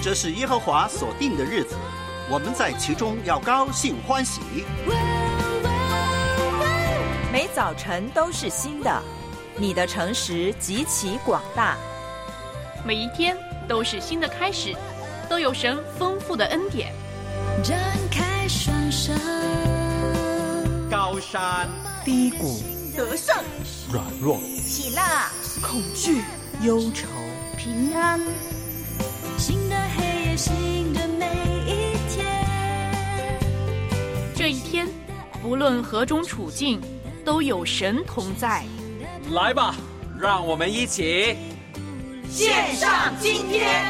这是耶和华所定的日子，我们在其中要高兴欢喜。 每早晨都是新的，你的诚实极其广大。 每一天都是新的开始，都有神丰富的恩典。 展开双手， 高山低谷， 得胜软弱， 喜乐恐惧忧愁平安，新的黑夜，新的每一天。 这一天，不论何种处境，都有神同在。 来吧，让我们一起献上今天。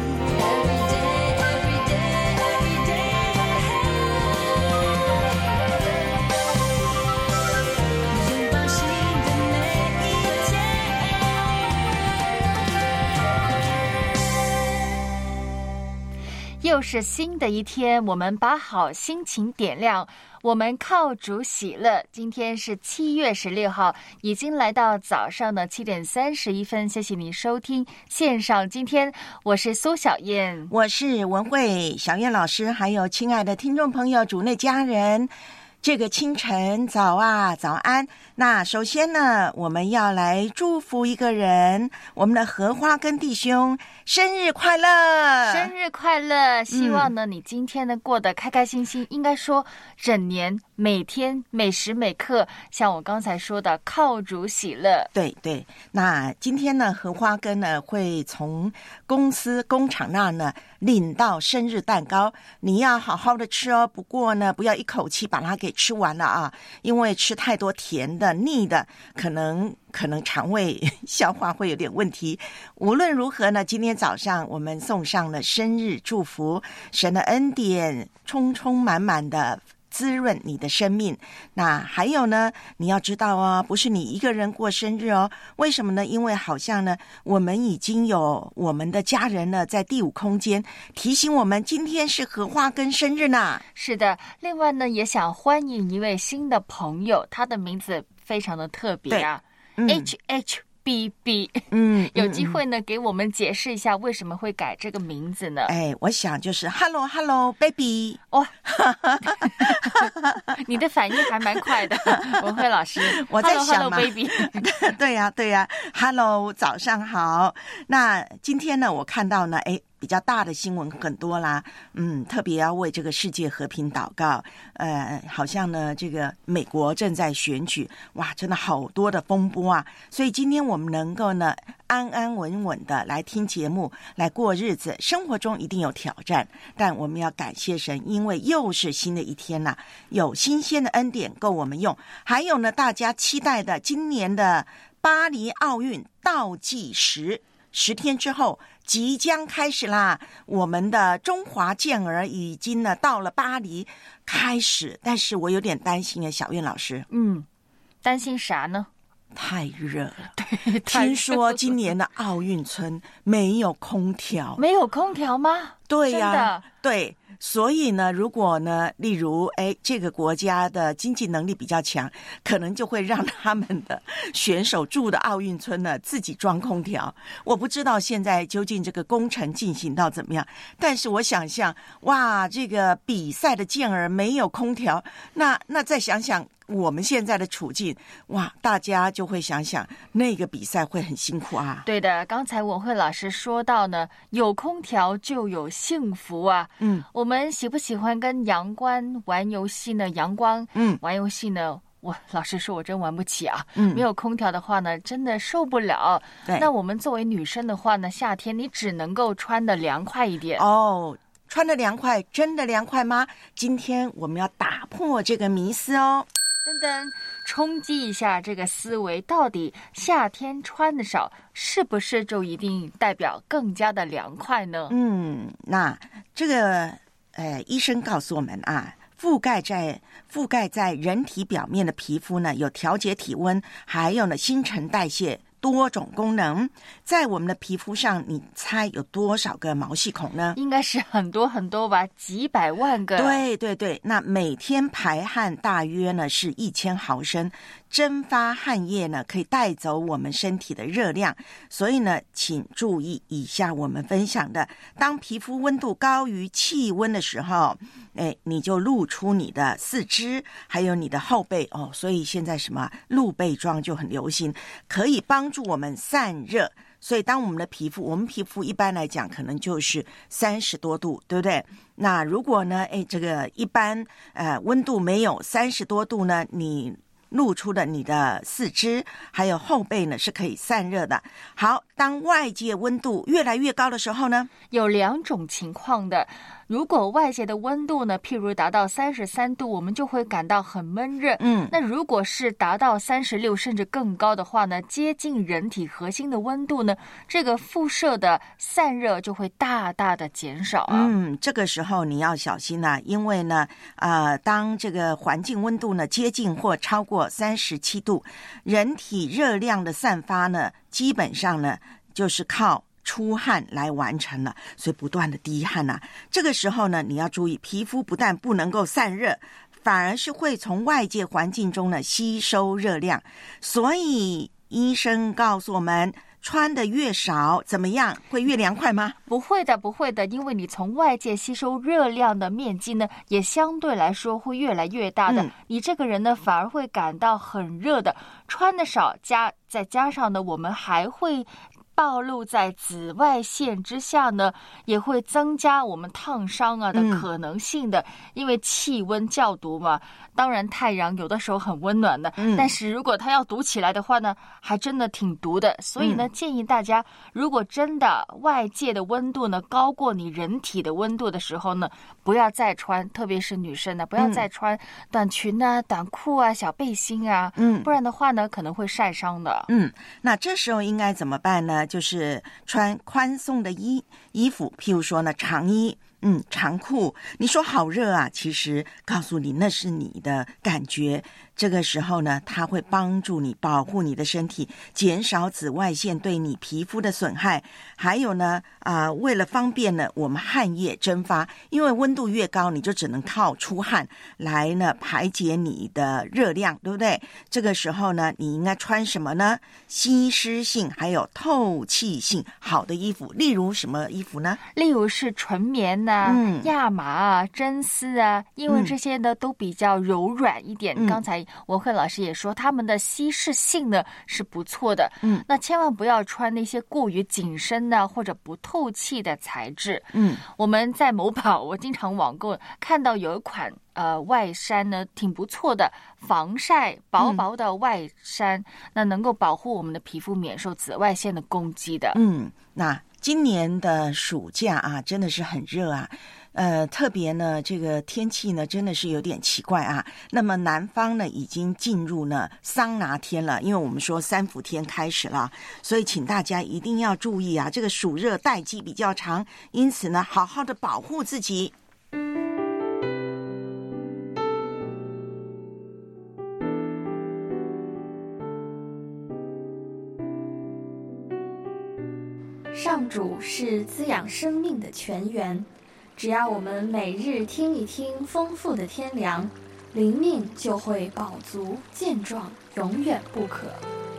又是新的一天，我们把好心情点亮，我们靠主喜乐。今天是7月16号，已经来到早上的7点31分。谢谢你收听线上今天，我是苏小燕， 我是文慧。小燕老师还有亲爱的听众朋友，主内家人，这个清晨早啊，早安。那首先呢，我们要来祝福一个人，我们的荷花根弟兄生日快乐， 生日快乐！希望呢，你今天呢过得开开心心，应该说整年每天每时每刻，像我刚才说的，靠主喜乐。 对对，那今天呢，荷花根呢会从工厂那呢领到生日蛋糕，你要好好的吃哦。不过呢，不要一口气把它给吃完了啊，因为吃太多甜的、腻的，可能肠胃消化会有点问题。无论如何呢，今天早上我们送上了生日祝福，神的恩典充充满满的滋润你的生命。那还有呢，你要知道哦，不是你一个人过生日哦。为什么呢？因为好像呢，我们已经有我们的家人呢，在第五空间提醒我们，今天是荷花根生日呢。 是的，另外呢，也想欢迎一位新的朋友，他的名字非常的特别啊，HHBB。有机会呢，给我们解释一下为什么会改这个名字呢？ 我想就是 Hello Baby。 哇，你的反应还蛮快的，文慧老师。 我在想 Hello Baby。 对呀 Hello 早上好。那今天呢，我看到呢，比较大的新闻很多啦，特别要为这个世界和平祷告。好像呢，这个美国正在选举，哇，真的好多的风波啊！所以今天我们能够呢，安安稳稳的来听节目，来过日子。生活中一定有挑战，但我们要感谢神，因为又是新的一天啦，有新鲜的恩典够我们用。还有呢，大家期待的今年的巴黎奥运倒计时10天之后即将开始啦，我们的中华健儿已经呢到了巴黎开始，但是我有点担心啊，小燕老师。 担心啥呢？ 太热了。 对， 听说今年的奥运村没有空调。 没有空调吗？ 对呀， 真的对。所以呢，如果呢，例如这个国家的经济能力比较强，可能就会让他们的选手住的奥运村呢自己装空调。我不知道现在究竟这个工程进行到怎么样，但是我想象，哇，这个比赛的健儿没有空调，那再想想我们现在的处境，哇，大家就会想想那个比赛会很辛苦啊。 对的，刚才文慧老师说到呢，有空调就有幸福啊。我们喜不喜欢跟阳光玩游戏呢？阳光玩游戏呢，我老实说我真玩不起啊。没有空调的话呢，真的受不了。那我们作为女生的话呢，夏天你只能够穿得凉快一点哦。穿得凉快，真的凉快吗？今天我们要打破这个迷思哦。 噔噔，冲击一下这个思维，到底夏天穿的少，是不是就一定代表更加的凉快呢？ 那这个医生告诉我们啊，覆盖在人体表面的皮肤呢，有调节体温，还有呢新陈代谢多种功能。在我们的皮肤上，你猜有多少个毛细孔呢？ 应该是很多很多吧，几百万个。 对，那每天排汗大约呢是1000毫升， 蒸发汗液呢，可以带走我们身体的热量，所以呢，请注意以下我们分享的：当皮肤温度高于气温的时候，你就露出你的四肢，还有你的后背哦。所以现在什么露背装就很流行，可以帮助我们散热。所以当我们皮肤一般来讲可能就是30多度，对不对？那如果呢，这个一般温度没有30多度呢，你露出的你的四肢还有后背呢是可以散热的。好，当外界温度越来越高的时候呢， 有2种情况的。如果外界的温度呢，譬如达到33度，我们就会感到很闷热。那如果是达到36甚至更高的话呢，接近人体核心的温度呢，这个辐射的散热就会大大的减少啊。 这个时候你要小心啊，因为呢，当这个环境温度呢接近或超过37度，人体热量的散发呢，基本上呢就是靠出汗来完成了，所以不断的滴汗啊。这个时候呢，你要注意，皮肤不但不能够散热，反而是会从外界环境中呢吸收热量。所以医生告诉我们，穿的越少怎么样？会越凉快吗？ 不会的，不会的，因为你从外界吸收热量的面积呢，也相对来说会越来越大的。你这个人呢，反而会感到很热的。穿的少，再加上呢，我们还会暴露在紫外线之下呢，也会增加我们烫伤的可能性的。因为气温较毒嘛，当然太阳有的时候很温暖的，但是如果它要毒起来的话呢，还真的挺毒的。所以呢，建议大家，如果真的外界的温度呢高过你人体的温度的时候呢，不要再穿，特别是女生呢，不要再穿短裙啊、短裤啊、小背心啊，不然的话呢，可能会晒伤的。 那这时候应该怎么办呢？就是穿宽松的衣服，譬如说呢，长衣。长裤，你说好热啊，其实告诉你那是你的感觉。这个时候呢，它会帮助你保护你的身体，减少紫外线对你皮肤的损害。还有呢，为了方便呢，我们汗液蒸发，因为温度越高，你就只能靠出汗来呢排解你的热量，对不对？这个时候呢，你应该穿什么呢？吸湿性还有透气性好的衣服，例如什么衣服呢？ 例如是纯棉亚麻真丝因为这些呢都比较柔软一点。刚才文慧老师也说，他们的吸湿性呢是不错的。那千万不要穿那些过于紧身或者不透气的材质。我们在某宝，我经常网购看到有一款外衫呢挺不错的，防晒薄薄的外衫，那能够保护我们的皮肤免受紫外线的攻击的。 那今年的暑假真的是很热啊。特别呢，这个天气呢真的是有点奇怪啊。那么南方呢已经进入呢桑拿天了，因为我们说3伏天开始了，所以请大家一定要注意啊，这个暑热待机比较长，因此呢好好的保护自己。 上主是滋养生命的泉源，只要我们每日听一听丰富的天粮，灵命就会饱足健壮，永远不渴。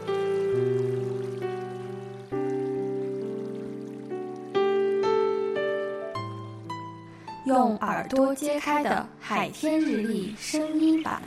用耳朵揭开的海天日历声音版。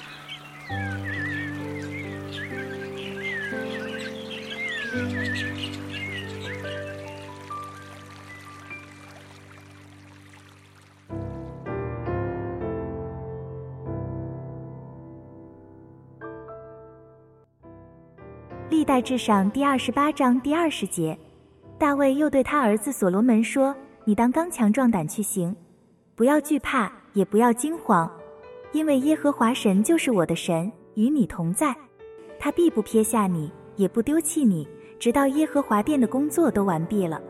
历代志上第28章第20节，大卫又对他儿子所罗门说：你当刚强壮胆去行，不要惧怕，也不要惊慌，因为耶和华神就是我的神，与你同在，他必不撇下你，也不丢弃你，直到耶和华殿的工作都完毕了。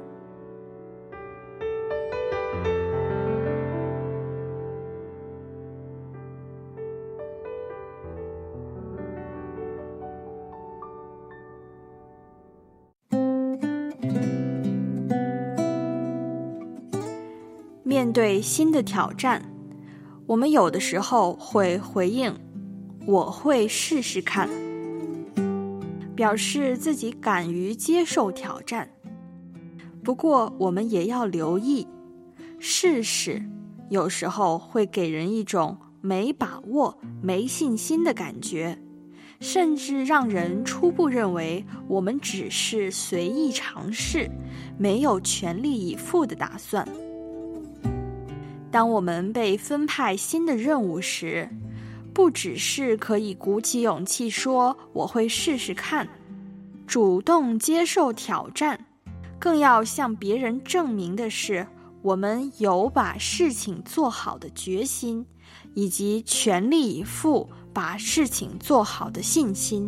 面对新的挑战，我们有的时候会回应我会试试看，表示自己敢于接受挑战。不过我们也要留意，试试有时候会给人一种没把握、没信心的感觉，甚至让人初步认为我们只是随意尝试，没有全力以赴的打算。当我们被分派新的任务时，不只是可以鼓起勇气说我会试试看，主动接受挑战，更要向别人证明的是我们有把事情做好的决心，以及全力以赴把事情做好的信心。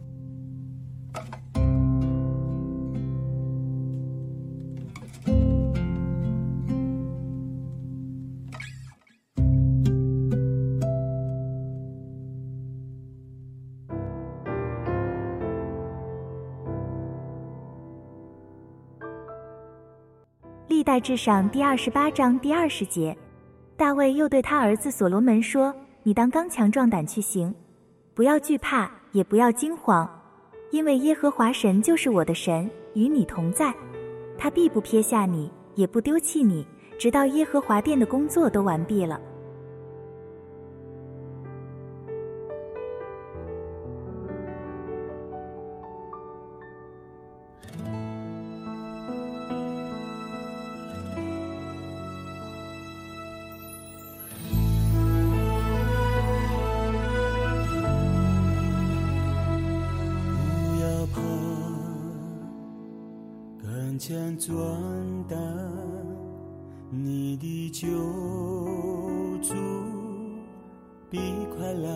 历代志上第28章第20节，大卫又对他儿子所罗门说：你当刚强壮胆去行，不要惧怕，也不要惊慌，因为耶和华神就是我的神，与你同在，他必不撇下你，也不丢弃你，直到耶和华殿的工作都完毕了。 强壮胆，你的救主必快来，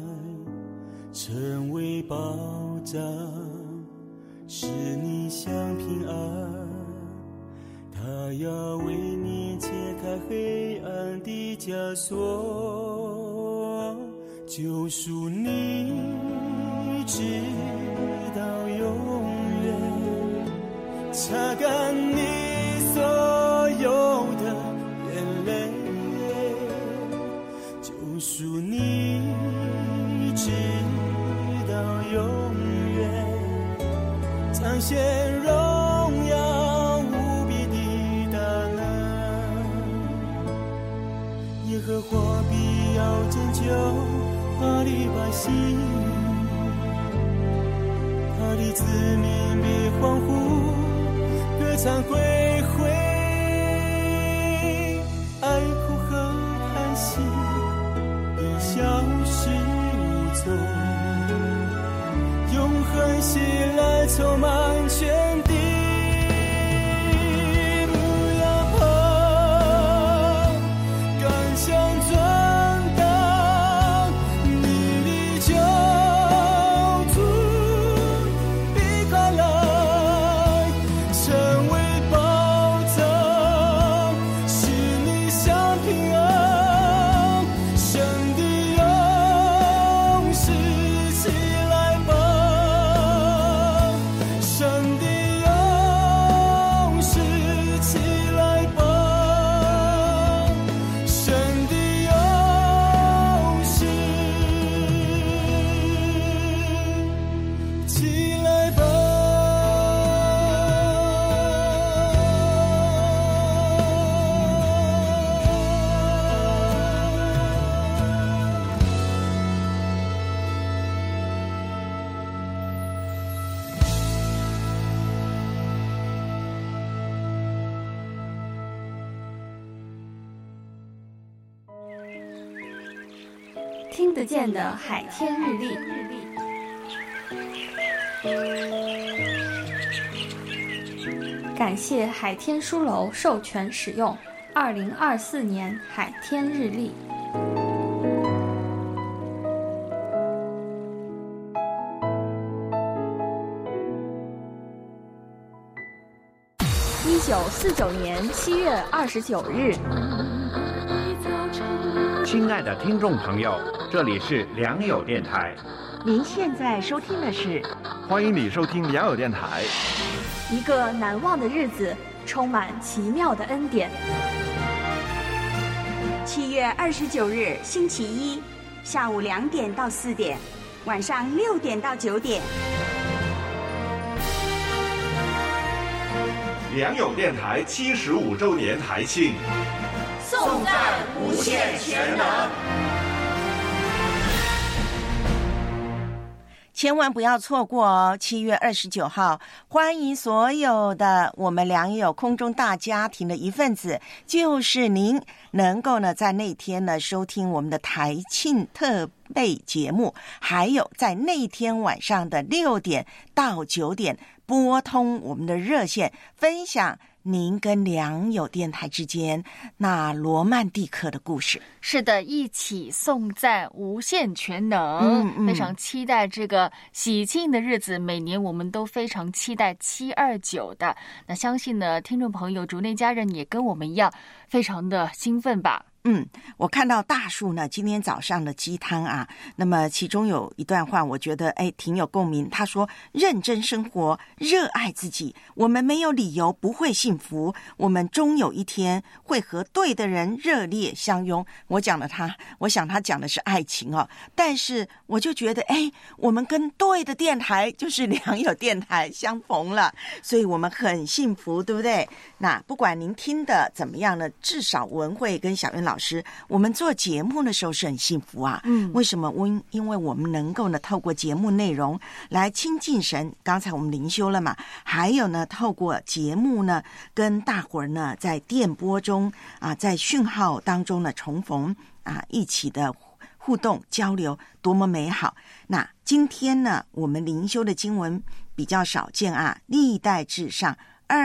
成为保障，使你享平安。他要为你解开黑暗的枷锁，救赎你直到永远，擦干你所有的眼泪，救赎你直到永远，彰显荣耀无比的大能。耶和华必要拯救他的百姓，他的子民别欢呼，歌唱归回，哀哭和叹息已消失无踪，永恒喜来充满全地。不要怕，刚强壮胆，你的救主必快来，成为保障，使你享平安。神的勇士起来吧，神的勇士起来吧，神的勇士起来吧。 听得见的海天日历。感谢海天书楼授权使用2024年海天日历。1949年7月29日。 亲爱的听众朋友，这里是良友电台。 您现在收听的是， 欢迎你收听良友电台。 一个难忘的日子，充满奇妙的恩典。 7月29日星期一， 下午2点到4点，晚上6点到9点。 良友电台75周年台庆， 颂赞无限全能。 千万不要错过哦！7月29号，欢迎所有的我们良友空中大家庭的一份子，就是您能够呢在那天呢收听我们的台庆特备节目，还有在那天晚上的6点到9点拨通我们的热线，分享您跟良友电台之间那罗曼蒂克的故事。 是的，一起颂赞无限全能。非常期待这个喜庆的日子，每年我们都非常期待729的。那相信呢，听众朋友主内家人也跟我们一样，非常的兴奋吧。 我看到大树呢今天早上的鸡汤啊，那么其中有一段话我觉得挺有共鸣。他说，认真生活，热爱自己，我们没有理由不会幸福，我们终有一天会和对的人热烈相拥。我想他讲的是爱情哦，但是我就觉得我们跟对的电台就是良友电台相逢了，所以我们很幸福，对不对？那不管您听的怎么样呢，至少文慧跟小燕老师我们做节目的时候是很幸福啊。为什么？因为我们能够呢透过节目内容来亲近神，刚才我们灵修了嘛，还有呢透过节目呢跟大伙儿呢在电波中啊，在讯号当中呢重逢啊，一起的互动交流，多么美好。那今天呢我们灵修的经文比较少见啊，历代志上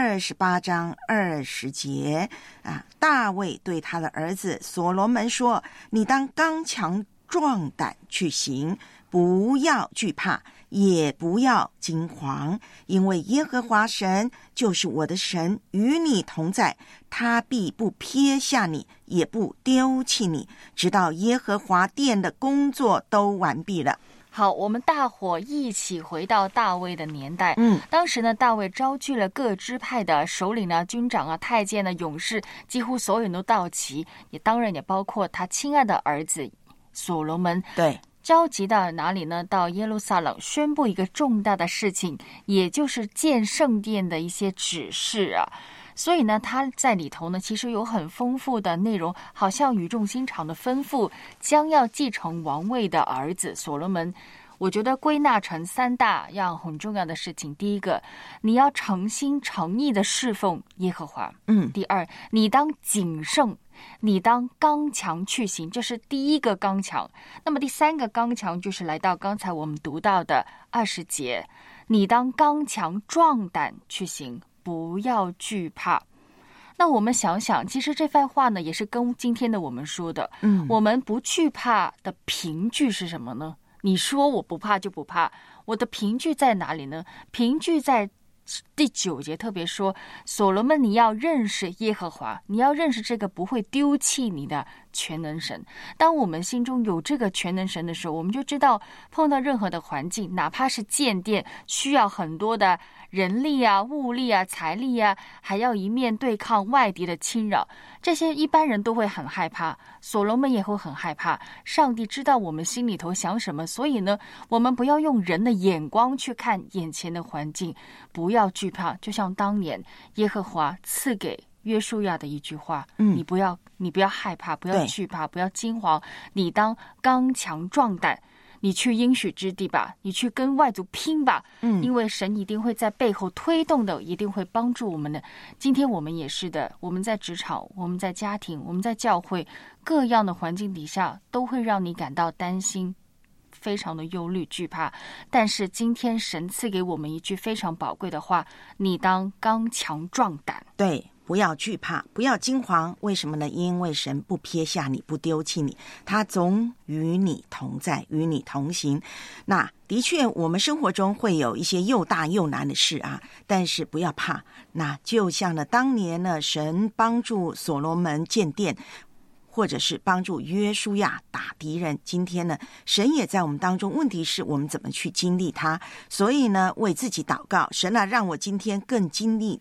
28章20节啊，大卫对他的儿子所罗门说，你当刚强壮胆去行，不要惧怕，也不要惊惶，因为耶和华神就是我的神，与你同在，他必不撇下你，也不丢弃你，直到耶和华殿的工作都完毕了。 好，我们大伙一起回到大卫的年代。当时呢，大卫招聚了各支派的首领啊、军长啊、太监呢、勇士，几乎所有人都到齐，当然也包括他亲爱的儿子所罗门。 对， 召集到哪里呢？到耶路撒冷，宣布一个重大的事情，也就是建圣殿的一些指示啊。所以呢，他在里头呢，其实有很丰富的内容，好像语重心长的吩咐将要继承王位的儿子所罗门。我觉得归纳成3大样很重要的事情。第一个，你要诚心诚意的侍奉耶和华。第二，你当谨慎，你当刚强去行，这是第一个刚强。那么第3个刚强就是来到刚才我们读到的20节，你当刚强壮胆去行，不要惧怕。那我们想想，其实这番话呢，也是跟今天的我们说的。我们不惧怕的凭据是什么呢？你说我不怕就不怕，我的凭据在哪里呢？凭据在第9节特别说，所罗门你要认识耶和华，你要认识这个不会丢弃你的全能神。当我们心中有这个全能神的时候，我们就知道碰到任何的环境，哪怕是建殿需要很多的人力啊、物力啊、财力啊，还要一面对抗外敌的侵扰，这些一般人都会很害怕，所罗门也会很害怕。上帝知道我们心里头想什么，所以呢，我们不要用人的眼光去看眼前的环境，不要惧怕。就像当年耶和华赐给约书亚的一句话，你不要害怕，不要惧怕，不要惊惶，你当刚强壮胆，你去应许之地吧，你去跟外族拼吧。因为神一定会在背后推动的，一定会帮助我们的。今天我们也是的，我们在职场，我们在家庭，我们在教会，各样的环境底下都会让你感到担心，非常的忧虑惧怕。但是今天神赐给我们一句非常宝贵的话，你当刚强壮胆。 对，不要惧怕，不要惊惶。为什么呢？因为神不撇下你，不丢弃你，他总与你同在，与你同行。那的确我们生活中会有一些又大又难的事啊，但是不要怕。那就像呢当年呢神帮助所罗门建殿，或者是帮助约书亚打敌人，今天呢神也在我们当中，问题是我们怎么去经历它。所以呢为自己祷告，神啊，让我今天更经历你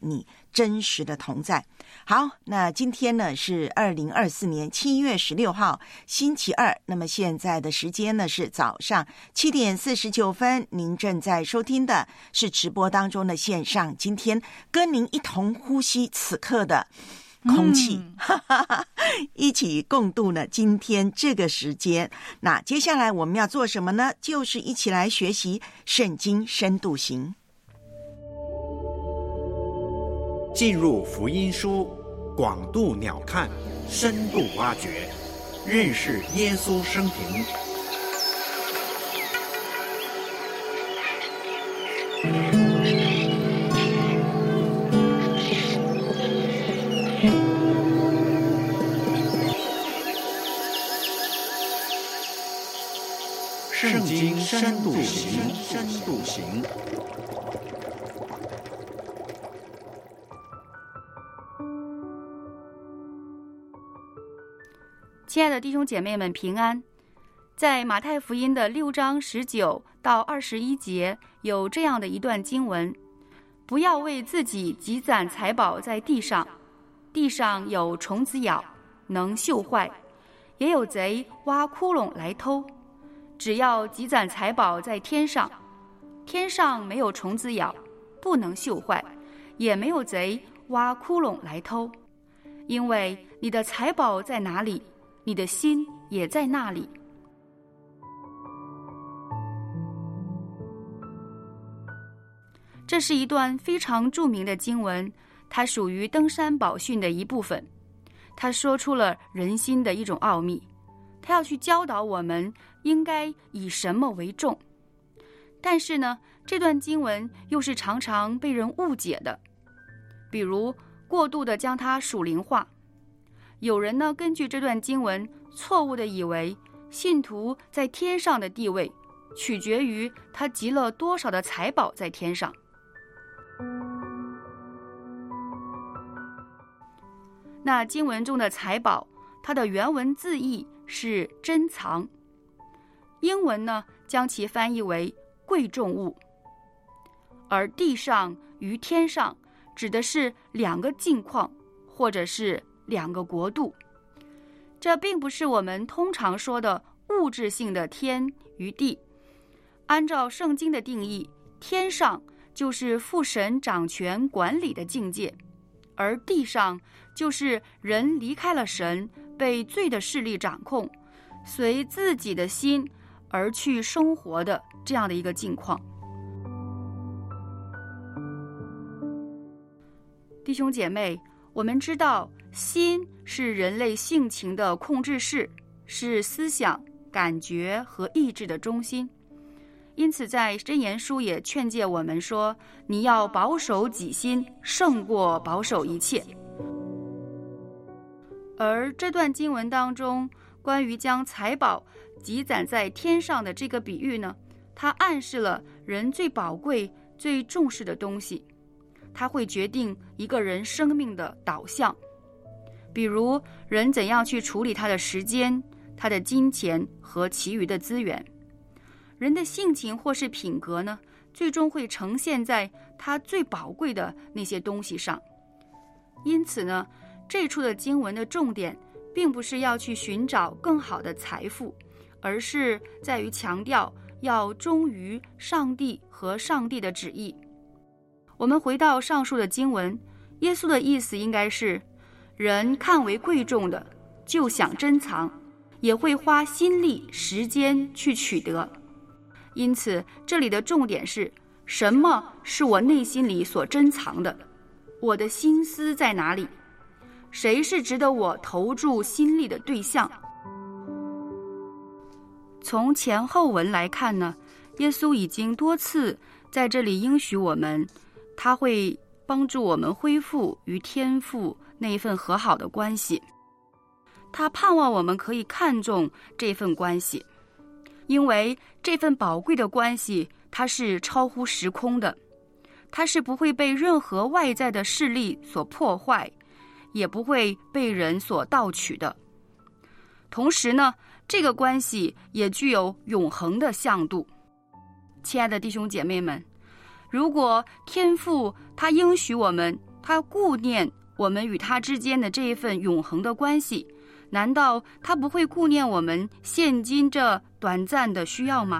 真实的同在。好，那今天呢是2024年7月16号星期二，那么现在的时间呢是早上7点49分，您正在收听的是直播当中的线上，今天跟您一同呼吸此刻的空气，一起共度呢今天这个时间。那接下来我们要做什么呢？就是一起来学习圣经深度行， 进入福音书，广度鸟瞰，深度挖掘，认识耶稣生平。圣经深度行，深度行。 亲爱的弟兄姐妹们平安。在马太福音的6章19到21节有这样的一段经文：不要为自己积攒财宝在地上，地上有虫子咬，能锈坏，也有贼挖窟窿来偷。只要积攒财宝在天上，天上没有虫子咬，不能锈坏，也没有贼挖窟窿来偷。因为你的财宝在哪里，你的心也在那里。这是一段非常著名的经文，它属于登山宝训的一部分。它说出了人心的一种奥秘，它要去教导我们应该以什么为重。但是呢，这段经文又是常常被人误解的，比如过度的将它属灵化。有人呢，根据这段经文错误地以为信徒在天上的地位取决于他积了多少的财宝在天上。那经文中的财宝，它的原文字义是珍藏，英文呢将其翻译为贵重物。而地上与天上指的是两个境况，或者是两个国度。这并不是我们通常说的物质性的天与地。按照圣经的定义，天上就是父神掌权管理的境界，而地上就是人离开了神，被罪的势力掌控，随自己的心而去生活的这样的一个境况。弟兄姐妹，我们知道心是人类性情的控制室，是思想、感觉和意志的中心。因此在箴言书也劝诫我们说，你要保守己心，胜过保守一切。而这段经文当中关于将财宝积攒在天上的这个比喻呢，它暗示了人最宝贵、最重视的东西，它会决定一个人生命的导向。比如人怎样去处理他的时间、他的金钱和其余的资源。人的性情或是品格呢，最终会呈现在他最宝贵的那些东西上。因此呢，这处的经文的重点并不是要去寻找更好的财富，而是在于强调要忠于上帝和上帝的旨意。我们回到上述的经文，耶稣的意思应该是，人看为贵重的就想珍藏，也会花心力时间去取得。因此这里的重点是，什么是我内心里所珍藏的？我的心思在哪里？谁是值得我投注心力的对象？从前后文来看呢，耶稣已经多次在这里应许我们，他会帮助我们恢复与天父那一份和好的关系。他盼望我们可以看重这份关系，因为这份宝贵的关系，它是超乎时空的，它是不会被任何外在的势力所破坏，也不会被人所盗取的。同时呢，这个关系也具有永恒的向度。亲爱的弟兄姐妹们，如果天父他应许我们他顾念我们与他之间的这一份永恒的关系，难道他不会顾念我们现今这短暂的需要吗？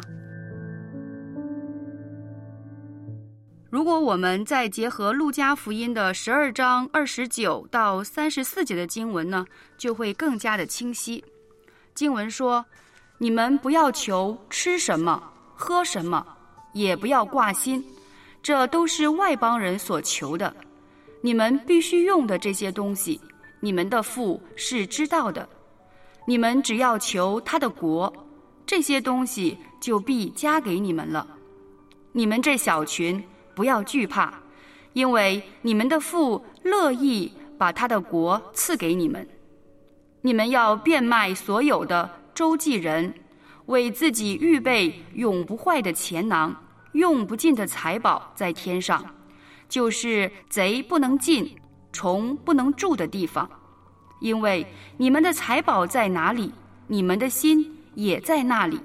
如果我们再结合路加福音的12章29到34节的经文呢，就会更加的清晰。经文说，你们不要求吃什么喝什么，也不要挂心，这都是外邦人所求的。你们必须用的这些东西，你们的父是知道的。你们只要求他的国，这些东西就必加给你们了。你们这小群不要惧怕，因为你们的父乐意把他的国赐给你们。你们要变卖所有的，周济人，为自己预备永不坏的钱囊，用不尽的财宝在天上，就是贼不能进，虫不能住的地方。因为你们的财宝在哪里，你们的心也在那里。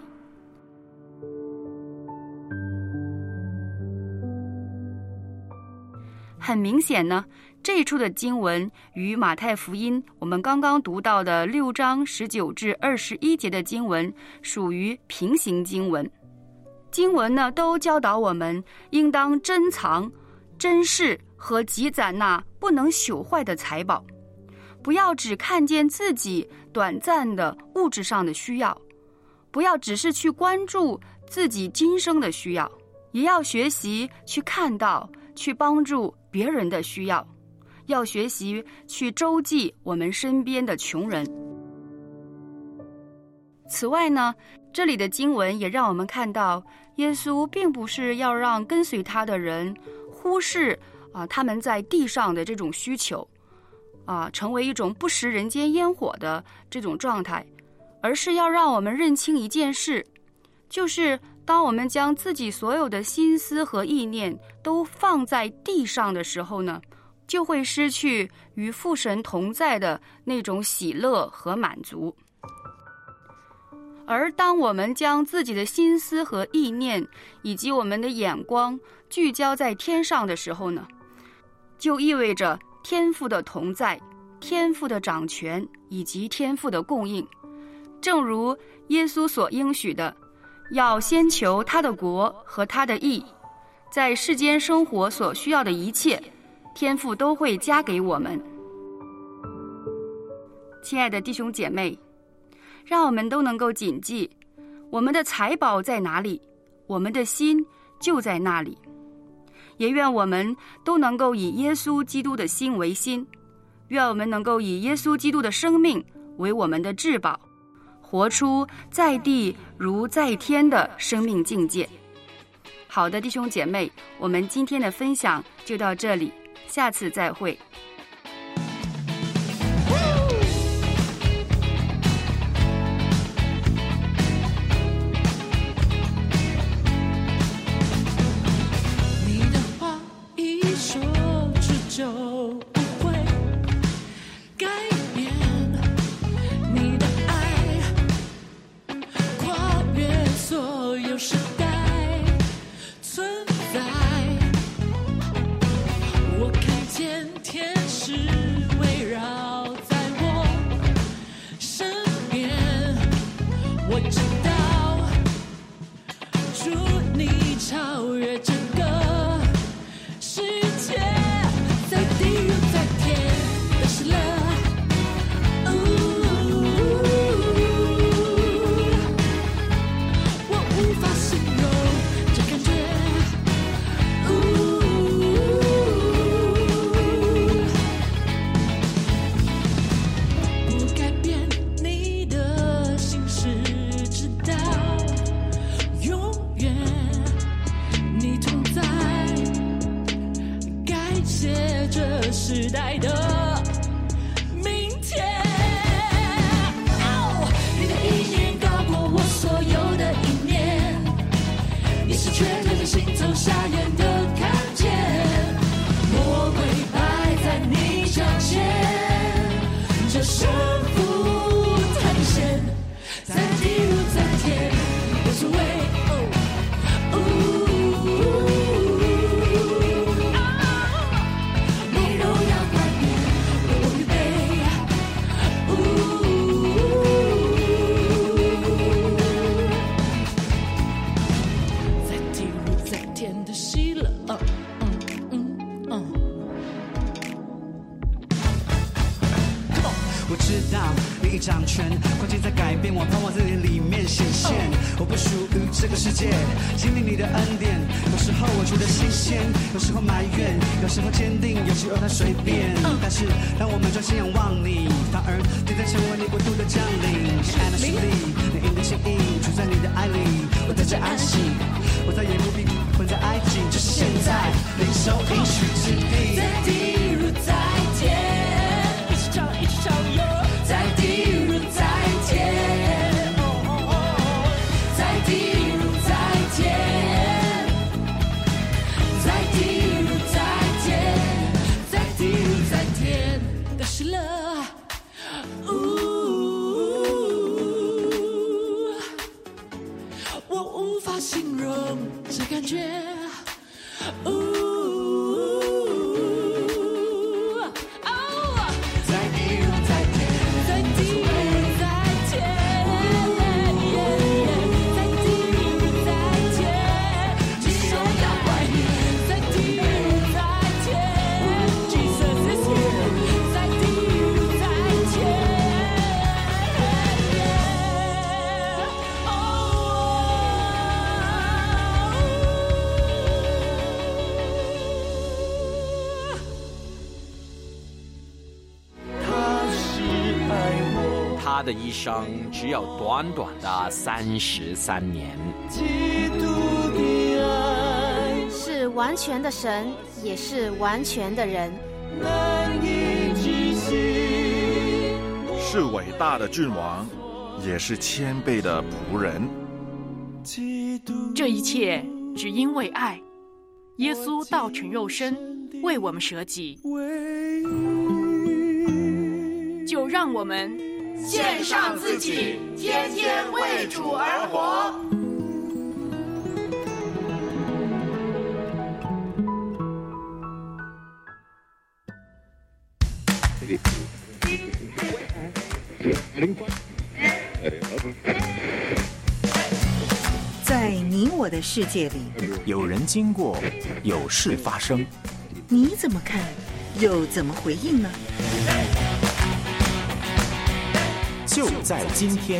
很明显呢，这一处的经文与马太福音我们刚刚读到的6章19至21节的经文属于平行经文。经文呢都教导我们应当珍藏、珍视和积攒那不能朽坏的财宝，不要只看见自己短暂的物质上的需要，不要只是去关注自己今生的需要，也要学习去看到、去帮助别人的需要，要学习去周济我们身边的穷人。此外呢，这里的经文也让我们看到，耶稣并不是要让跟随他的人忽视他们在地上的这种需求，成为一种不食人间烟火的这种状态，而是要让我们认清一件事，就是当我们将自己所有的心思和意念都放在地上的时候呢，就会失去与父神同在的那种喜乐和满足。而当我们将自己的心思和意念以及我们的眼光聚焦在天上的时候呢，就意味着天父的同在、天父的掌权以及天父的供应。正如耶稣所应许的，要先求他的国和他的义，在世间生活所需要的一切，天父都会加给我们。亲爱的弟兄姐妹，让我们都能够谨记，我们的财宝在哪里，我们的心就在那里。也愿我们都能够以耶稣基督的心为心，愿我们能够以耶稣基督的生命为我们的至宝，活出在地如在天的生命境界。好的，弟兄姐妹，我们今天的分享就到这里，下次再会。 不改变你的心事，直知道你已掌权，环境在改变，我盼望在你里面显现。我不属于这个世界，经历你的恩典。有时候我觉得新鲜，有时候埋怨，有时候坚定，有时候太随便。但是让我们专心仰望你，反而你在成为你国度的降临。是爱的实力，你应的心意，住在你的爱里，我在这安息，我再也不必困在埃及，就是现在领受应许之地。 在地如在天，一起唱一起唱哟，在地如在天，在地如在天，在地如在天，在地如在天的喜乐，我无法形容这感觉。 他的一生只有短短的33年。 是完全的神，也是完全的人。 是伟大的君王，也是谦卑的仆人。 这一切只因为爱，耶稣道成肉身，为我们舍己。就让我们献上自己，天天为主而活。 在你我的世界里， 有人经过，有事发生， 你怎么看，又怎么回应呢？ 就在今天，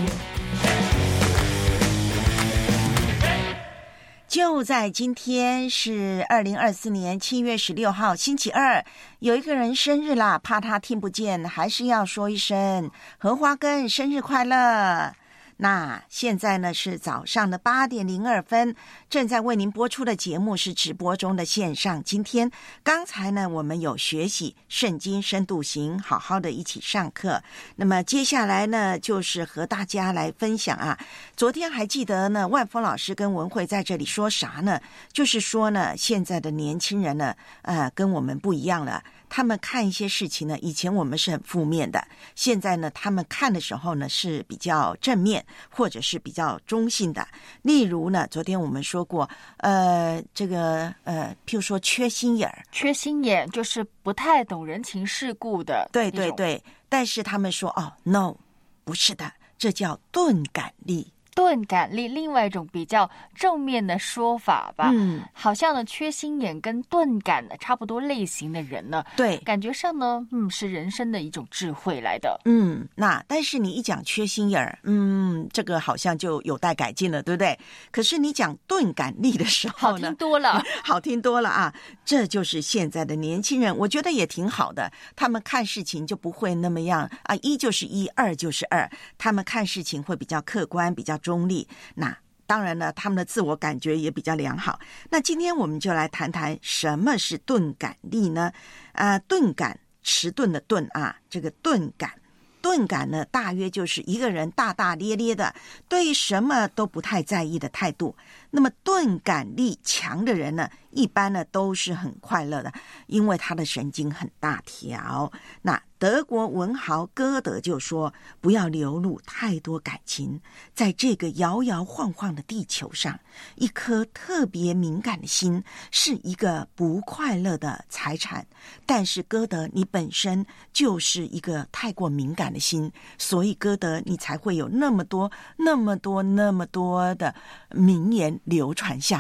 就在今天是2024年7月16号星期二，有一个人生日啦，怕他听不见，还是要说一声荷花根生日快乐。那现在呢是早上的8点02分，正在为您播出的节目是直播中的线上。今天刚才呢我们有学习圣经深度行，好好的一起上课。那么接下来呢就是和大家来分享啊，昨天还记得呢万峰老师跟文慧在这里说啥呢？就是说呢现在的年轻人呢跟我们不一样了，他们看一些事情呢，以前我们是很负面的，现在呢他们看的时候呢是比较正面或者是比较中性的。例如呢昨天我们说过这个譬如说缺心眼儿， 缺心眼就是不太懂人情世故的。 对对对，但是他们说no 不是的，这叫钝感力。 钝感力，另外一种比较正面的说法吧。好像呢，缺心眼跟钝感的差不多类型的人呢， 对， 感觉上呢，是人生的一种智慧来的。 那但是你一讲缺心眼儿，这个好像就有待改进了，对不对？可是你讲钝感力的时候呢， 好听多了， 好听多了啊！这就是现在的年轻人，我觉得也挺好的。他们看事情就不会那么样啊，一就是一，二就是二，他们看事情会比较客观，比较中立。那当然呢，他们的自我感觉也比较良好。那今天我们就来谈谈什么是钝感力呢？钝感，迟钝的钝啊，这个钝感。钝感呢，大约就是一个人大大咧咧的，对什么都不太在意的态度。那么钝感力强的人呢，一般呢都是很快乐的，因为他的神经很大条。那德国文豪歌德就说，不要流露太多感情，在这个摇摇晃晃的地球上，一颗特别敏感的心是一个不快乐的财产。但是歌德你本身就是一个太过敏感的心，所以歌德你才会有那么多的名言流传下来。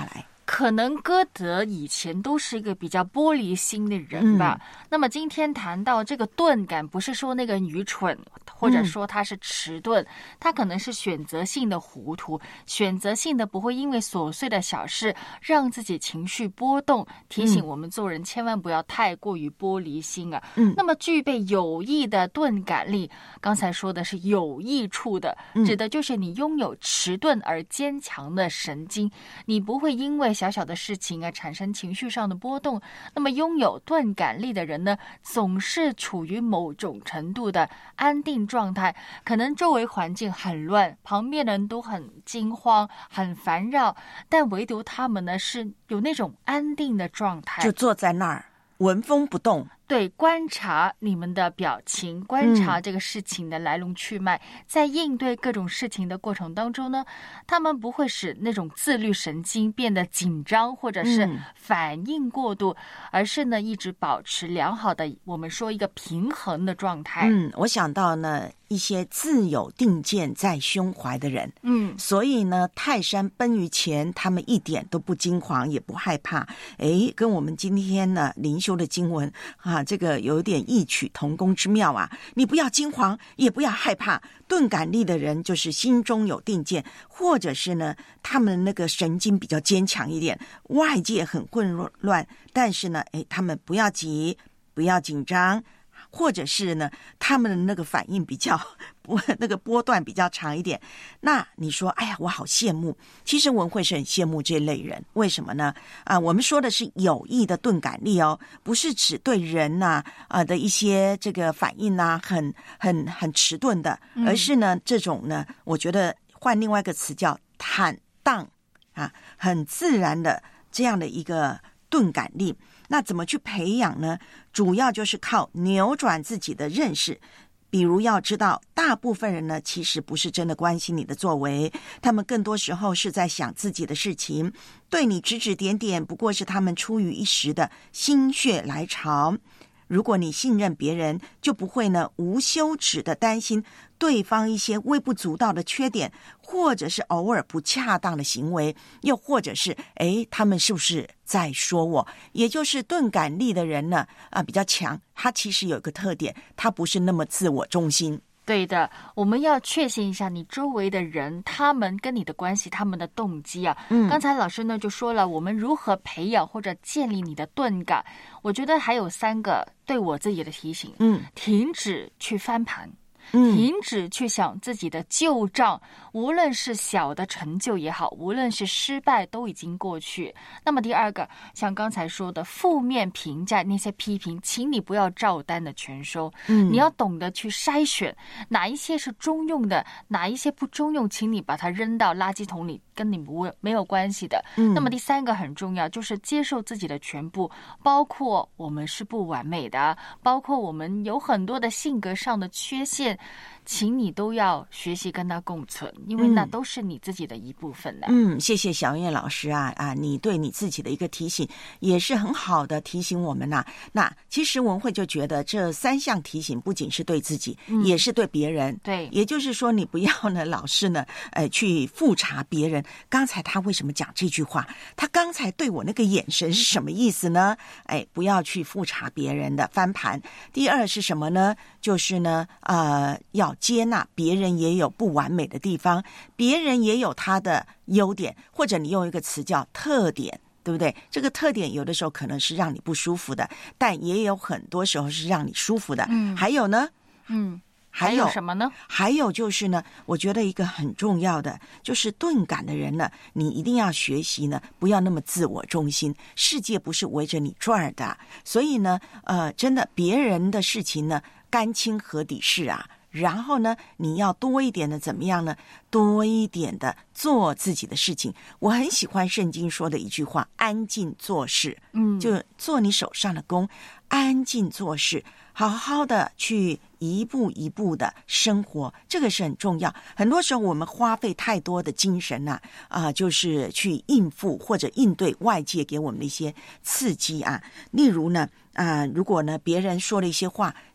可能歌德以前都是一个比较玻璃心的人吧。那么今天谈到这个钝感，不是说那个愚蠢，或者说他是迟钝，他可能是选择性的糊涂，选择性的不会因为琐碎的小事让自己情绪波动，提醒我们做人千万不要太过于玻璃心啊。那么具备有益的钝感力，刚才说的是有益处的，指的就是你拥有迟钝而坚强的神经，你不会因为小小的事情而产生情绪上的波动。那么拥有钝感力的人呢，总是处于某种程度的安定状态，可能周围环境很乱，旁边人都很惊慌很烦扰，但唯独他们呢是有那种安定的状态， 就坐在那儿纹风不动。 对，观察你们的表情，观察这个事情的来龙去脉，在应对各种事情的过程当中呢，他们不会使那种自律神经变得紧张或者是反应过度，而是呢一直保持良好的我们说一个平衡的状态。 我想到呢一些自有定见在胸怀的人，所以呢泰山崩于前，他们一点都不惊慌也不害怕。跟我们今天呢灵修的经文这个有点异曲同工之妙啊！你不要惊慌，也不要害怕。钝感力的人就是心中有定见，或者是呢，他们那个神经比较坚强一点，外界很混乱，但是呢，他们不要急，不要紧张。或者是呢，他们的那个反应比较那个波段比较长一点。那你说，哎呀，我好羡慕。其实文慧是很羡慕这类人，为什么呢？我们说的是有益的钝感力哦，不是指对人的一些这个反应很迟钝的，而是呢这种呢，我觉得换另外一个词叫坦荡很自然的这样的一个钝感力。那怎么去培养呢？主要就是靠扭转自己的认识。比如要知道，大部分人呢其实不是真的关心你的作为，他们更多时候是在想自己的事情，对你指指点点不过是他们出于一时的心血来潮。如果你信任别人，就不会呢无休止的担心对方一些微不足道的缺点，或者是偶尔不恰当的行为，又或者是他们是不是在说我？也就是钝感力的人呢比较强，他其实有一个特点，他不是那么自我中心。 对的，我们要确信一下你周围的人，他们跟你的关系，他们的动机啊。刚才老师呢就说了，我们如何培养或者建立你的钝感。我觉得还有3个对我自己的提醒。停止去翻盘。停止去想自己的旧账，无论是小的成就也好，无论是失败都已经过去。那么第2个，像刚才说的负面评价，那些批评，请你不要照单的全收。你要懂得去筛选哪一些是中用的，哪一些不中用，请你把它扔到垃圾桶里，跟你没有关系的。那么第3个很重要，就是接受自己的全部，包括我们是不完美的，包括我们有很多的性格上的缺陷，请你都要学习跟它共存，因为那都是你自己的一部分的。 谢谢小燕老师你对你自己的一个提醒，也是很好的提醒我们那其实文慧就觉得这3项提醒不仅是对自己，也是对别人。 对， 也就是说你不要呢老是呢去复查别人，刚才他为什么讲这句话？他刚才对我那个眼神是什么意思呢？不要去复查别人的翻盘。第2是什么呢？就是呢要接纳别人也有不完美的地方，别人也有他的优点，或者你用一个词叫特点，对不对？这个特点有的时候可能是让你不舒服的，但也有很多时候是让你舒服的。还有呢还有什么呢？ 还有就是呢，我觉得一个很重要的就是钝感的人呢，你一定要学习呢，不要那么自我中心。世界不是围着你转的，所以呢，真的别人的事情呢，干亲何底事啊？然后呢，你要多一点的怎么样呢？多一点的做自己的事情。我很喜欢圣经说的一句话：安静做事。就做你手上的工，安静做事，好好的去一步一步的生活，这个是很重要。很多时候我们花费太多的精神就是去应付或者应对外界给我们的一些刺激例如呢如果呢别人说了一些话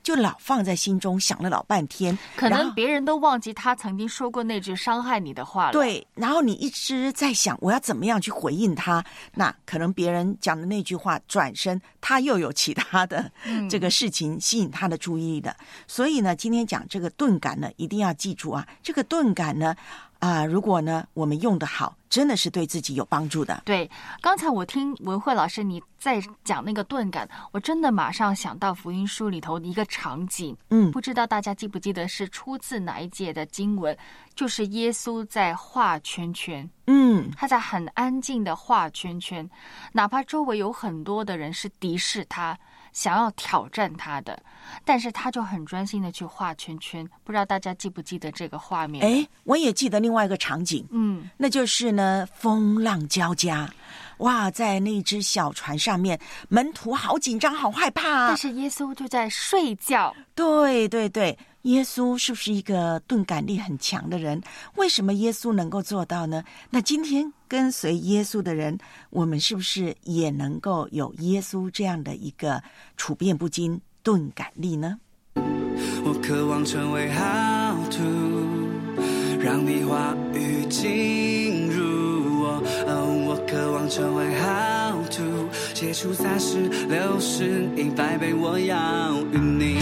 就老放在心中，想了老半天， 可能别人都忘记他曾经说过那句伤害你的话了。 对，然后你一直在想我要怎么样去回应他，那可能别人讲的那句话转身他又有其他的这个事情吸引他的注意力的。所以呢，今天讲这个钝感呢，一定要记住啊，这个钝感呢如果呢我们用得好，真的是对自己有帮助的。 对，刚才我听文慧老师你在讲那个钝感，我真的马上想到福音书里头的一个场景，不知道大家记不记得是出自哪一节的经文，就是耶稣在画圈圈。他在很安静的画圈圈，哪怕周围有很多的人是敌视他，想要挑战他的，但是他就很专心的去画圈圈。不知道大家记不记得这个画面？ 我也记得另外一个场景，那就是呢风浪交加，哇，在那只小船上面，门徒好紧张好害怕， 但是耶稣就在睡觉。 对对对，耶稣是不是一个钝感力很强的人？为什么耶稣能够做到呢？那今天跟随耶稣的人，我们是不是也能够有耶稣这样的一个处变不惊、钝感力呢？ 我渴望成为好土，让你话语进入我。我渴望成为好土，写出30、60、100倍，我要与你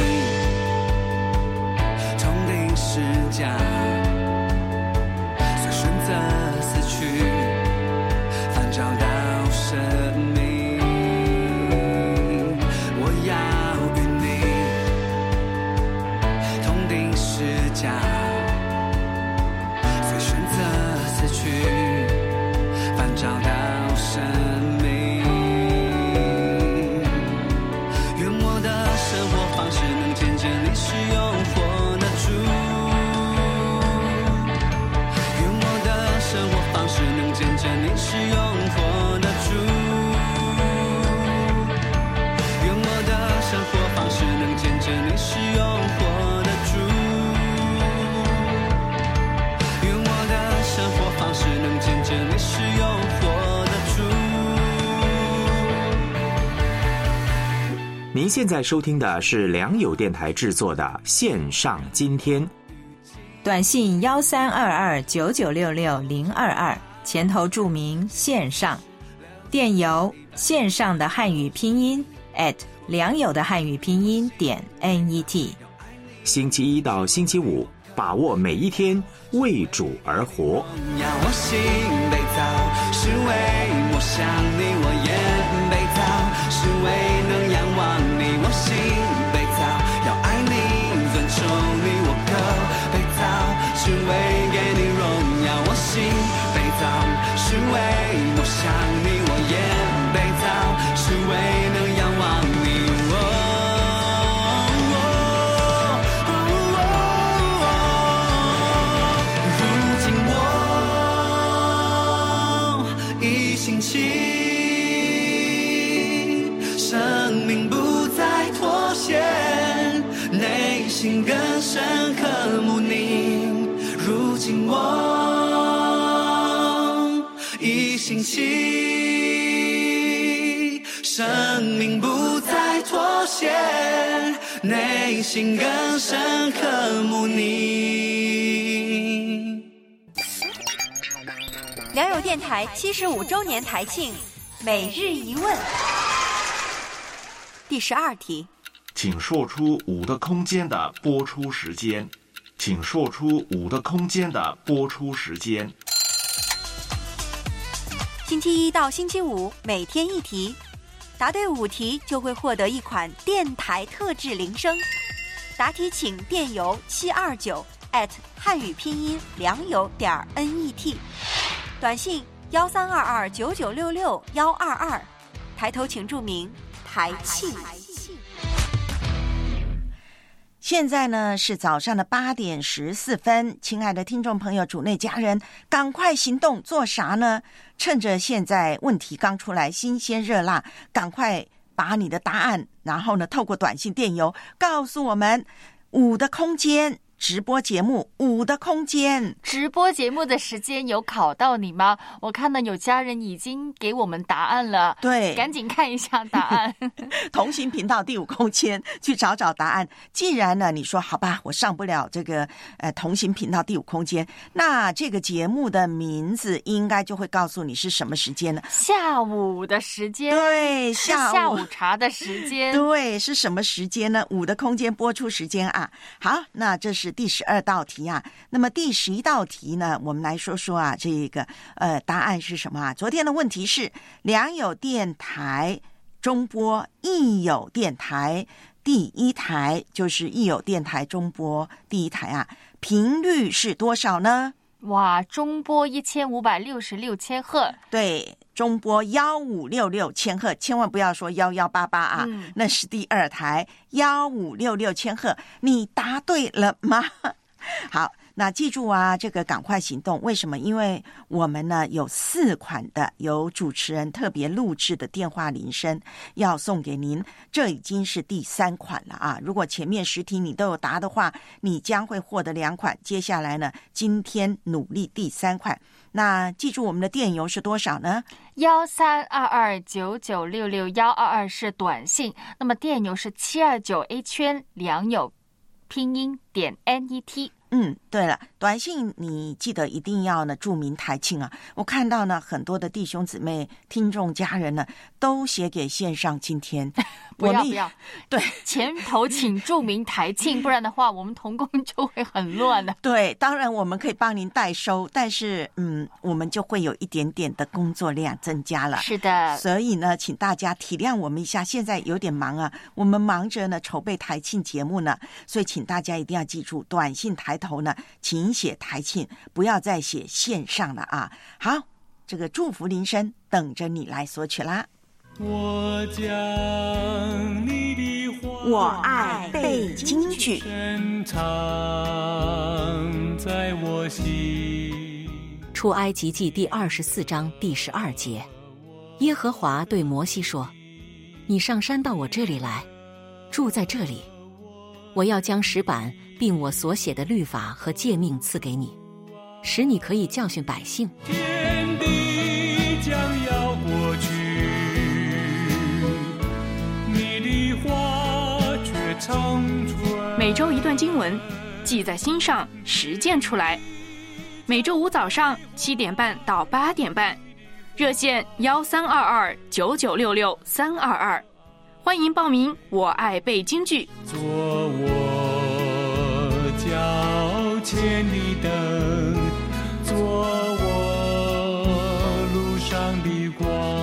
同定世界，随选择死去，反找到生命。我要与你同定世界，随选择死去，反找到生命。愿我的生活方式能见证你是永活的主，愿我的生活方式能见证你是永活的主，愿我的生活方式能见证你是永活的主，愿我的生活方式能见证你是永活的主。 您现在收听的是良友电台制作的线上今天， 短信132299660022，前头注明线上，电邮线上的汉语拼音良友的汉语拼音.net。 星期一到星期五，把握每一天，为主而活。 我心被造，是为我想你，我眼被造，是为能仰望你。我心被造，要爱你，尊重你。我口被造，是为给你荣耀。我心被造，是为我想你，我眼被造，是为能仰望你。生命不再妥协，内心更深刻慕你。如今我一星期，生命不再妥协，内心更深刻慕你。 良友电台75周年台庆每日一问，第12题， 请说出5的空间的播出时间。请说出5的空间的播出时间。 星期一到星期五每天一题，答对5题就会获得一款电台特制铃声。答题请电邮729@汉语拼音良友.net，短信132299661122，抬头请注明台庆。 现在呢是早上的8点14分，亲爱的听众朋友，主内家人，赶快行动，做啥呢？趁着现在问题刚出来，新鲜热辣，赶快把你的答案，然后呢透过短信电邮告诉我们。5的空间直播节目五的空间。 直播节目的时间有考到你吗？我看到有家人已经给我们答案了， 对， 赶紧看一下答案。 同行频道第五空间去找答案。既然呢你说好吧，我上不了这个同行频道第五空间，那这个节目的名字应该就会告诉你是什么时间呢？ 下午的时间。 对， 下午茶的时间。 对，是什么时间呢？五的空间播出时间啊。好，那这是第12道题啊。那么第11道题呢，我们来说说啊，这个答案是什么啊？昨天的问题是良友电台中波益友电台第一台，就是益友电台中波第一台啊，频率是多少呢？ 哇，中波1566千赫。 对，中波1566千赫，千万不要说1188啊，那是第二台1566千赫。你答对了吗？好，那记住啊，这个赶快行动。为什么？因为我们呢有4款的由主持人特别录制的电话铃声要送给您，这已经是第3款了啊。如果前面10题你都有答的话，你将会获得2款。接下来呢，今天努力第3款。那记住我们的电邮是多少呢 ？13229966122是短信，那么电邮是729A良友拼音.net。 对了，短信你记得一定要呢注明台庆啊！我看到呢很多的弟兄姊妹、听众、家人呢都写给线上今天， 不要， 对， 前头请注明台庆，不然的话我们同工就会很乱了。 对，当然我们可以帮您代收，但是我们就会有一点点的工作量增加了。 是的， 所以呢，请大家体谅我们一下，现在有点忙啊，我们忙着呢筹备台庆节目呢，所以请大家一定要记住，短信抬头呢，请写台庆，不要再写线上了啊！好，这个祝福铃声等着你来索取啦。 我将你的话， 我爱背京剧， 深藏在我心。 出埃及记第24章第12节，耶和华对摩西说：“你上山到我这里来，住在这里。我要将石板并我所写的律法和诫命赐给你，使你可以教训百姓。” 天地将要过去，你的话却长存。 每周一段经文，记在心上，实践出来。每周五早上7点半到8点半，热线13229966-322，欢迎报名。我爱背京剧， 做我脚前的灯，做我路上的光。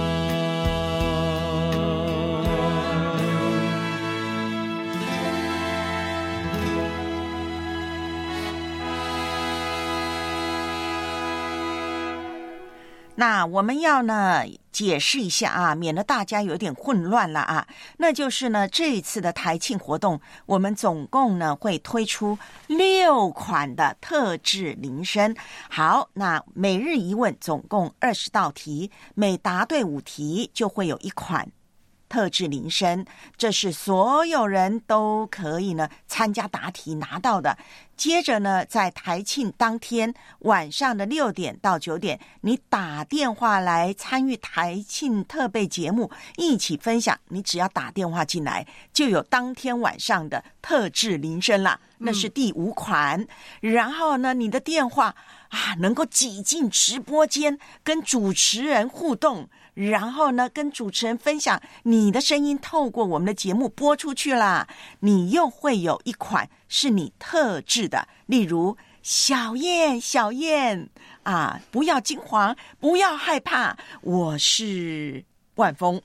那我们要呢解释一下啊，免得大家有点混乱了啊。那就是呢，这一次的台庆活动，我们总共呢会推出6款的特制铃声。好，那每日一问，总共20道题，每答对5题就会有1款特制铃声，这是所有人都可以呢参加答题拿到的。接着呢，在台庆当天晚上的6点到9点，你打电话来参与台庆特备节目，一起分享。你只要打电话进来，就有当天晚上的特制铃声啦，那是第5款。然后呢，你的电话能够挤进直播间，跟主持人互动。然后呢，跟主持人分享你的声音透过我们的节目播出去啦，你又会有1款是你特制的，例如小燕啊，不要惊慌，不要害怕，我是万峰。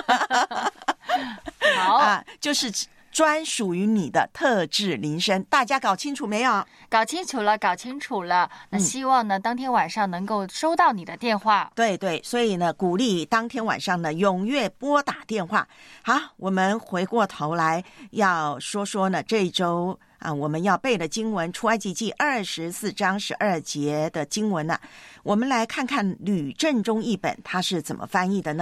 好啊，就是专属于你的特制铃声，大家搞清楚没有？ 搞清楚了。那希望呢，当天晚上能够收到你的电话。 对，所以呢，鼓励当天晚上呢踊跃拨打电话。好，我们回过头来要说说呢，这一周我们要背的经文，出埃及记24章12节的经文呢，我们来看看吕正中译本它是怎么翻译的呢？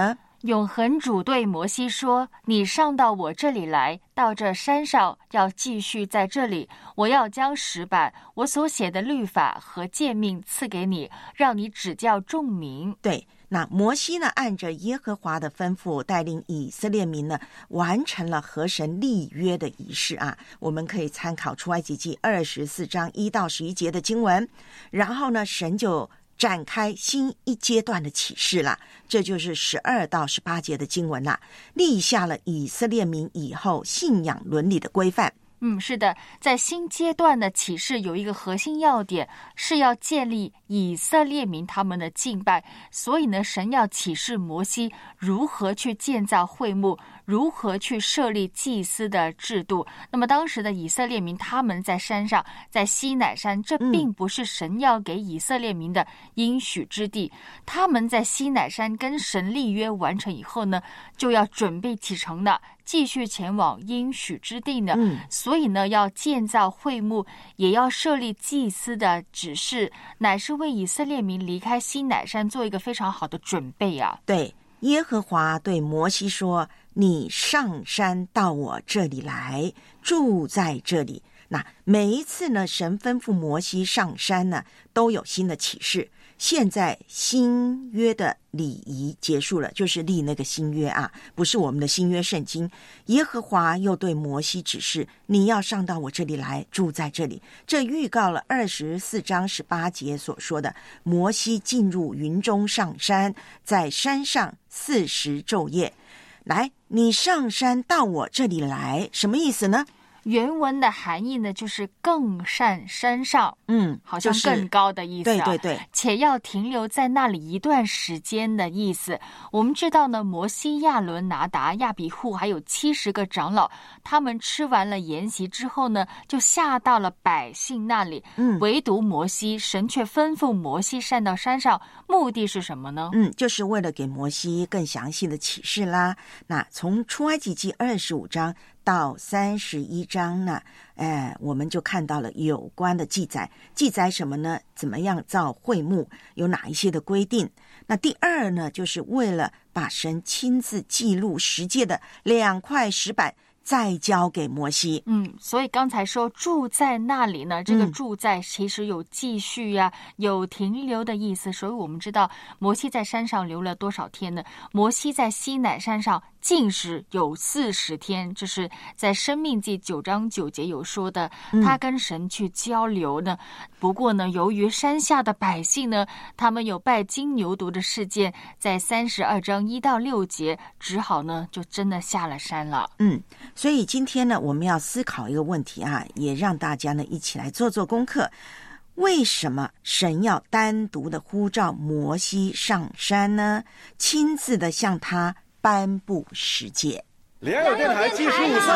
永恒主对摩西说，你上到我这里来，到这山上，要继续在这里，我要将石板，我所写的律法和诫命赐给你，让你指教众民。 对，那摩西呢，按着耶和华的吩咐，带领以色列民呢，完成了和神立约的仪式啊。我们可以参考出埃及记24章1到11节的经文，然后呢，神就展开新一阶段的启示啦，这就是12到18节的经文啦，立下了以色列民以后信仰伦理的规范。 是的，在新阶段的启示有一个核心要点，是要建立以色列民他们的敬拜。所以呢，神要启示摩西如何去建造会幕，如何去设立祭司的制度。那么当时的以色列民他们在山上，在西乃山，这并不是神要给以色列民的应许之地。他们在西乃山跟神立约完成以后呢，就要准备启程了，继续前往应许之地呢。所以呢，要建造会幕，也要设立祭司的指示，乃是为以色列民离开西乃山做一个非常好的准备啊。 对，耶和华对摩西说，你上山到我这里来，住在这里。那每一次呢，神吩咐摩西上山呢，都有新的启示。现在新约的礼仪结束了，就是立那个新约啊，不是我们的新约圣经。耶和华又对摩西指示，你要上到我这里来，住在这里。这预告了24章18节所说的，摩西进入云中上山，在山上40昼夜。来，你上山到我这里来，什么意思呢？ 原文的含义呢，就是更上山上，好像更高的意思啊。 对， 且要停留在那里一段时间的意思。我们知道呢，摩西、亚伦、拿达、亚比户还有70个长老，他们吃完了筵席之后呢，就下到了百姓那里。唯独摩西，神却吩咐摩西上到山上，目的是什么呢？ 就是为了给摩西更详细的启示啦。那从出埃及记25章到31章呢，我们就看到了有关的记载什么呢？怎么样造会幕，有哪一些的规定？那第二呢，就是为了把神亲自记录十诫的2块石板再交给摩西。 所以刚才说住在那里呢，这个住在其实有继续呀，有停留的意思。所以我们知道摩西在山上留了多少天呢？摩西在西乃山上禁食有40天，这是在申命记9章9节有说的，他跟神去交流呢。不过呢，由于山下的百姓呢，他们有拜金牛犊的事件，在32章1到6节，只好呢就真的下了山了。 所以今天呢，我们要思考一个问题啊，也让大家呢一起来做做功课。为什么神要单独的呼召摩西上山呢？亲自的向他颁布十诫。 良友电台75岁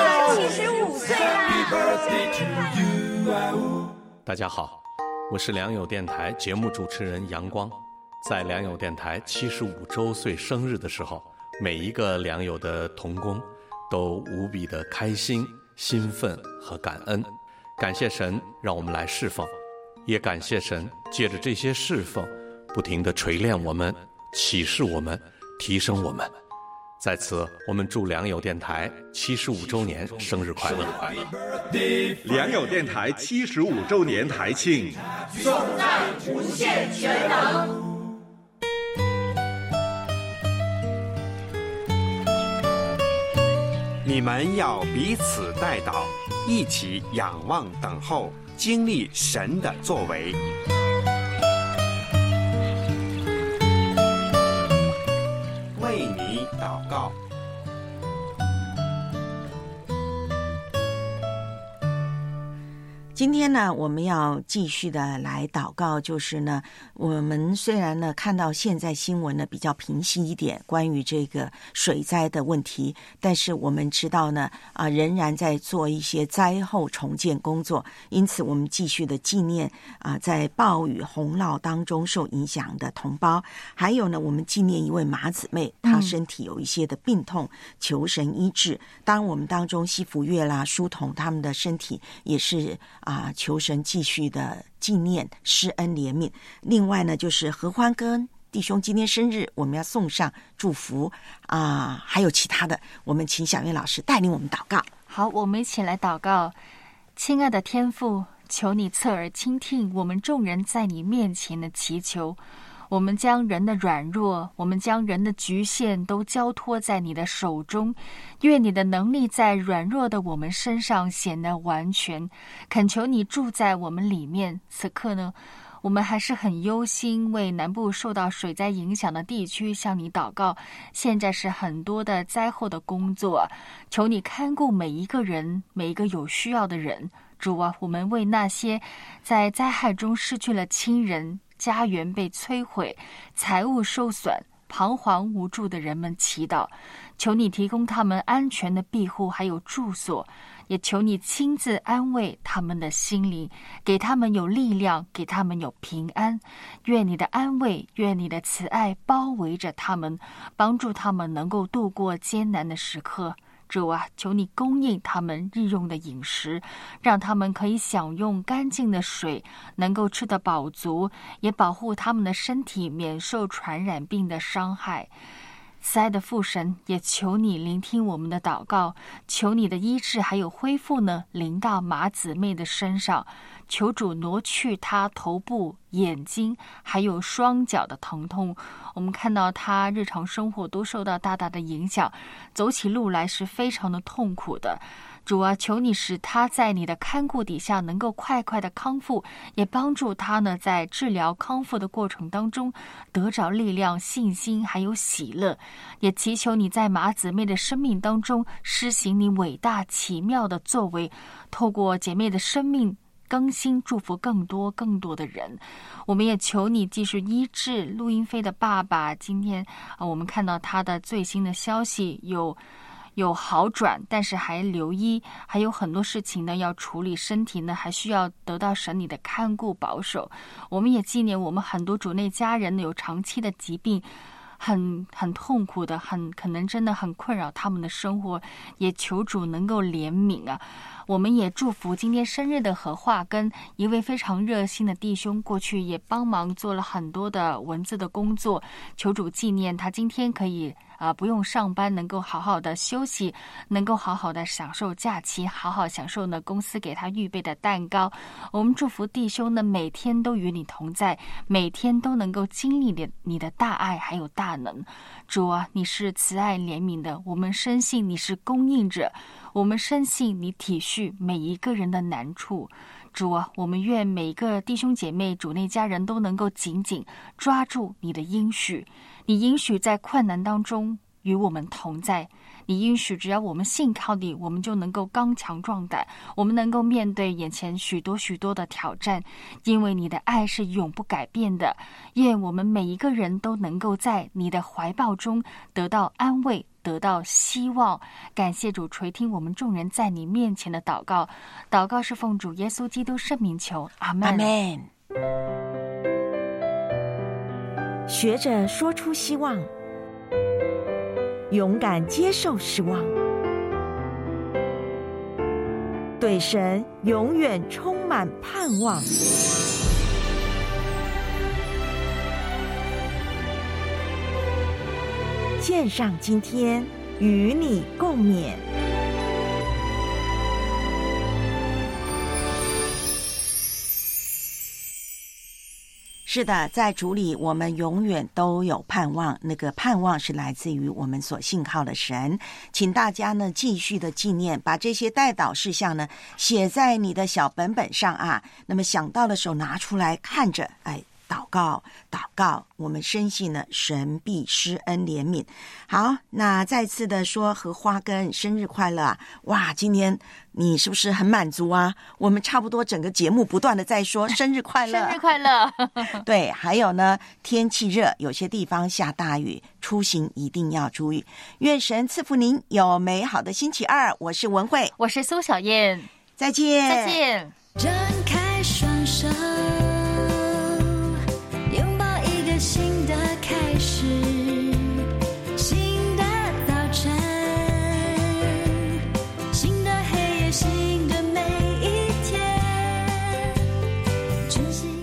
了。大家好，我是良友电台节目主持人杨光。在良友电台75周岁生日的时候，每一个良友的同工都无比的开心、兴奋和感恩。感谢神让我们来侍奉，也感谢神借着这些侍奉不停地锤炼我们、启示我们、提升我们。在此，我们祝良友电台75周年生日快乐！ 良友电台75周年台庆， 颂赞无限全能。 你们要彼此代祷，一起仰望等候，经历神的作为。为你祷告。 今天呢，我们要继续的来祷告，就是呢，我们虽然呢看到现在新闻呢比较平息一点，关于这个水灾的问题，但是我们知道呢，仍然在做一些灾后重建工作，因此我们继续的纪念在暴雨洪涝当中受影响的同胞，还有呢，我们纪念一位马姊妹，她身体有一些的病痛，求神医治。当然，我们当中西福月啦、书童他们的身体也是求神继续的纪念、施恩怜悯。另外呢，就是合欢跟弟兄今天生日，我们要送上祝福啊，还有其他的，我们请小燕老师带领我们祷告。 好，我们一起来祷告。亲爱的天父，求你侧耳倾听我们众人在你面前的祈求。我们将人的软弱，我们将人的局限都交托在你的手中，愿你的能力在软弱的我们身上显得完全。恳求你住在我们里面。此刻呢，我们还是很忧心，为南部受到水灾影响的地区向你祷告。现在是很多的灾后的工作，求你看顾每一个人，每一个有需要的人。主啊，我们为那些在灾害中失去了亲人、家园被摧毁、财物受损、彷徨无助的人们祈祷，求你提供他们安全的庇护还有住所，也求你亲自安慰他们的心灵，给他们有力量，给他们有平安。愿你的安慰，愿你的慈爱包围着他们，帮助他们能够度过艰难的时刻。主啊，求你供应他们日用的饮食，让他们可以享用干净的水，能够吃得饱足，也保护他们的身体免受传染病的伤害。慈爱的父神，也求你聆听我们的祷告，求你的医治还有恢复呢，临到马姊妹的身上，求主挪去她头部、眼睛还有双脚的疼痛。我们看到她日常生活都受到大大的影响，走起路来是非常的痛苦的。主啊，求你使他在你的看顾底下能够快快的康复，也帮助他呢在治疗康复的过程当中得着力量、信心还有喜乐。也祈求你在马姊妹的生命当中施行你伟大奇妙的作为，透过姐妹的生命更新，祝福更多的人。我们也求你继续医治陆英飞的爸爸。今天我们看到他的最新的消息有好转，但是还留医，还有很多事情呢要处理，身体呢还需要得到神你的看顾保守。我们也纪念我们很多主内家人有长期的疾病，很痛苦的，可能真的很困扰他们的生活，也求主能够怜悯啊。我们也祝福今天生日的何化跟一位非常热心的弟兄，过去也帮忙做了很多的文字的工作，求主纪念他今天可以不用上班，能够好好的休息，能够好好的享受假期，好好享受呢公司给他预备的蛋糕。我们祝福弟兄呢每天都与你同在，每天都能够经历你的大爱还有大能。主啊，你是慈爱怜悯的，我们深信你是供应者，我们深信你体恤每一个人的难处。主啊，我们愿每一个弟兄姐妹、主内家人都能够紧紧抓住你的应许。你应许在困难当中与我们同在，你应许只要我们信靠你，我们就能够刚强壮胆，我们能够面对眼前许多的挑战，因为你的爱是永不改变的。愿我们每一个人都能够在你的怀抱中得到安慰，得到希望。感谢主垂听我们众人在你面前的祷告，祷告是奉主耶稣基督圣名求，阿们。 阿们。 学着说出希望，勇敢接受失望，对神永远充满盼望。线上今天与你共勉。 是的，在主里我们永远都有盼望，那个盼望是来自于我们所信靠的神。请大家呢继续的纪念，把这些代祷事项呢写在你的小本本上啊，那么想到的时候拿出来看着，祷告，我们深信呢神必施恩怜悯。好，那再次的说何花根生日快乐啊！哇，今天你是不是很满足啊？我们差不多整个节目不断的在说生日快乐， 生日快乐。 对，还有呢，天气热，有些地方下大雨，出行一定要注意。愿神赐福您有美好的星期二。我是文慧， 我是苏小燕， 再见， 再见。 张开双手，拥抱一个新的开始，新的早晨，新的黑夜，新的每一天，珍惜